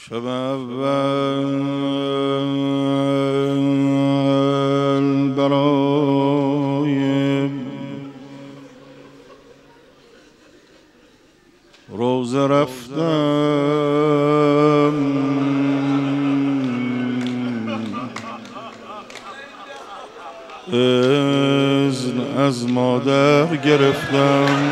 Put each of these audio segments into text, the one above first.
شب اول برای روزه رفتم، اذن از مادر گرفتم.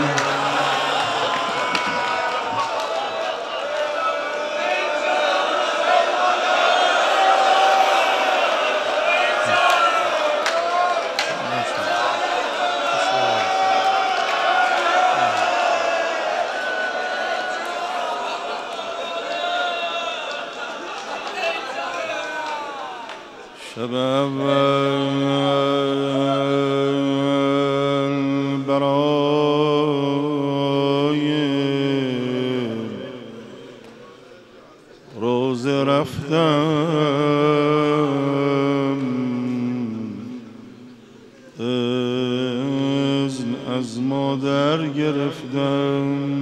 شب اول برای روزه رفتم، اذن از مادر گرفتم.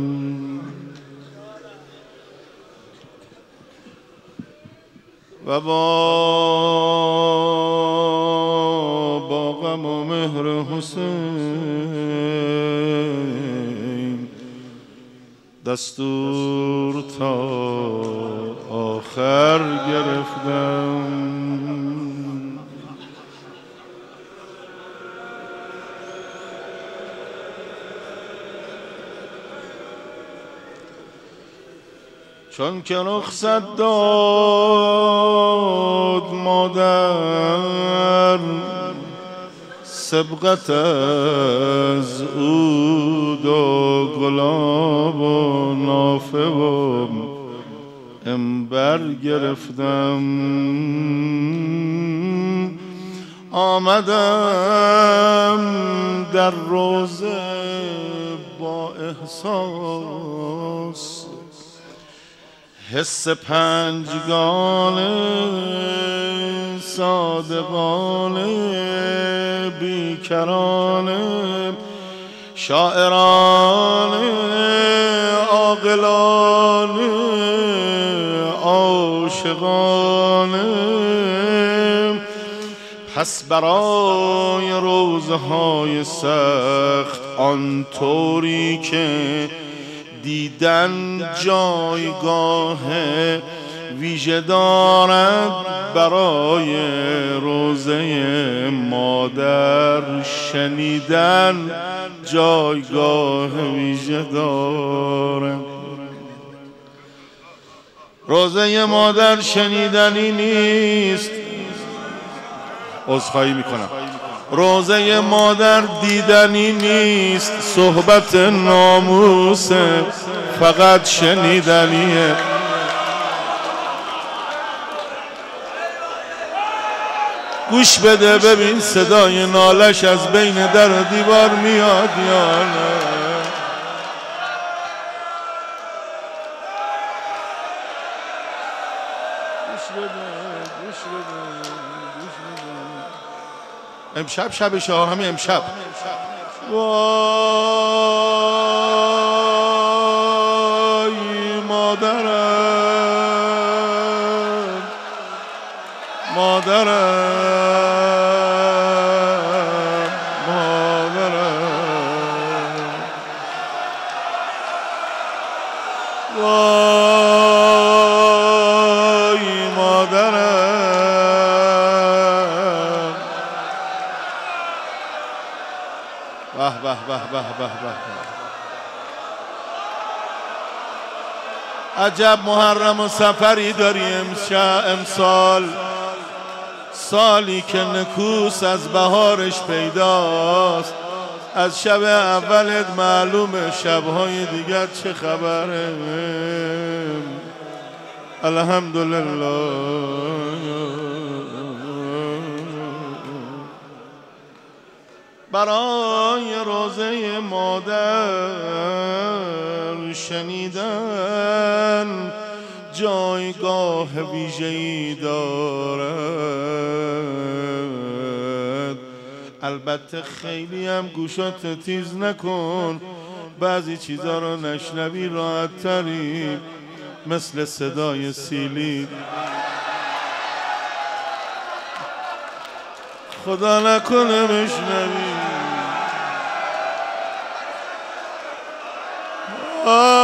و با غم و مهر حسین دستور تا آخر گرفتم. چون که رخصت داد مادر، سبقت از عود و گلاب و نافه و عنبر گرفتم. آمدم در روزه با احساس، حس پنجگانه صادقانه بیکرانه شاعرانه عاقلانه عاشقانه. پس برای روزهای سخت آنطوری که دیدن جایگاه ویژه دارد، برای روزه مادر شنیدن جایگاه ویژه دارد. روزه مادر شنیدنی نیست، عذرخواهی میکنم، روزه مادر دیدنی نیست، صحبت ناموسه، فقط شنیدنیه. گوش بده ببین صدای نالش از بین در و دیوار میاد یا نه. گوش بده گوش بده گوش بده. امشب شبشه، همین امشب. وای مادرم مادرم مادرم، وای مادرم. به به به به به به. عجب محرم و سفری داریم امسال، سالی که نکوس از بهارش پیداست. از شب اولت معلومه شبهای دیگر چه خبره. الحمدلله. برای روزه مادر شنیدن جایگاه ویژه‌ای دارد. البته خیلی هم گوشات تیز نکن، بعضی چیزا رو نشنوی راحت تری. مثل صدای سیلی. خدا نکنه بشنوی